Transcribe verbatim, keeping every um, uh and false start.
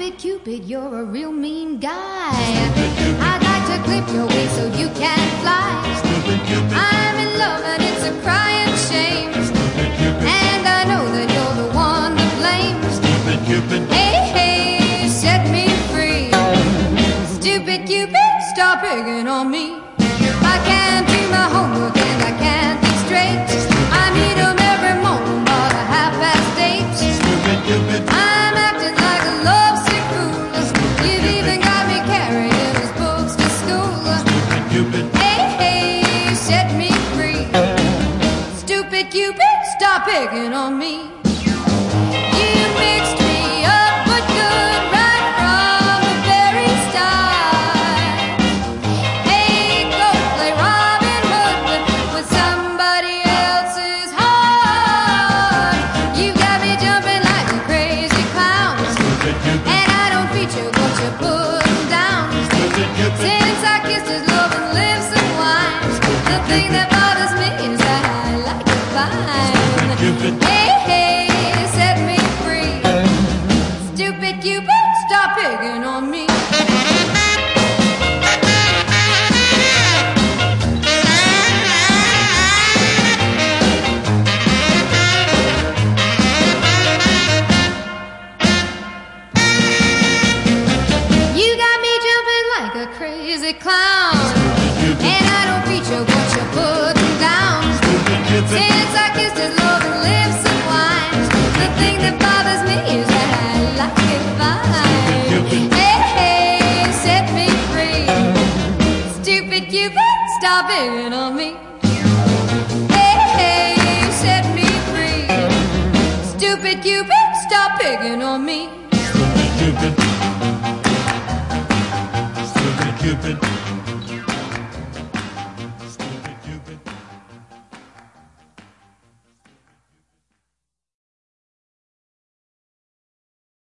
Stupid Cupid, you're a real mean guy. I'd like to clip your wings so you can fly. I'm in love and it's a crying shame. And I know that you're the one to blame. Hey, hey, set me free. Stupid Cupid, stop picking on me. I can't do my homework and I can't think straight. I meet 'em every morning about a half past eight. I'm acting like a lovesick fool. You've even got me carrying his books to school. Hey, hey, set me free. Stupid Cupid, stop picking on me. You mixed me up but good right from the very start. Hey, go play Robin Hood with somebody else's heart. You got me jumping like a crazy clown, and I don't feature what you're putting down. Since I kissed his loving lips and wine, the thing that bothers me is that I like it fine. Hey, hey, set me free. Stupid Cupid, stop picking on me. You got me jumping like a crazy clown, and I don't feature what you're putting down. Since I kissed his loving lips and wine, the thing that bothers me is that I like it fine. Hey, hey, set me free. Stupid Cupid, stop picking on me. Hey, hey, set me free. Stupid Cupid, stop picking on me. Stupid Cupid. Stupid Cupid.